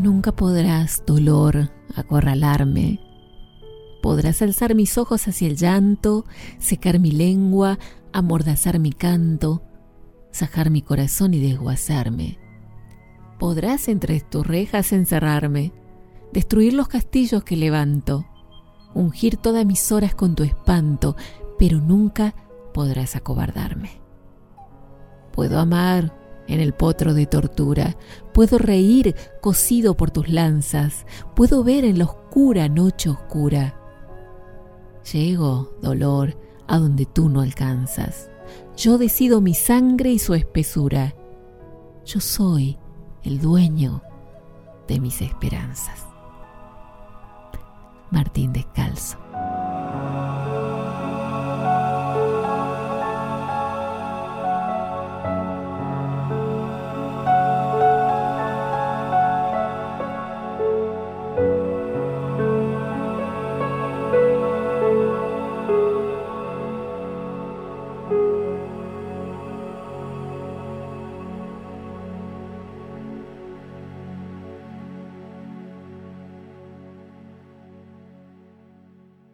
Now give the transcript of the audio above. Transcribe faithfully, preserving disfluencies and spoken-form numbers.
Nunca podrás, dolor, acorralarme. Podrás alzar mis ojos hacia el llanto, secar mi lengua, amordazar mi canto, sajar mi corazón y desguazarme. Podrás entre tus rejas encerrarme, destruir los castillos que levanto, ungir todas mis horas con tu espanto, pero nunca podrás acobardarme. Puedo amar en el potro de tortura, puedo reír cosido por tus lanzas, puedo ver en la oscura noche oscura. Llego, dolor, a donde tú no alcanzas. Yo decido mi sangre y su espesura. Yo soy el dueño de mis esperanzas. Martín Descalzo.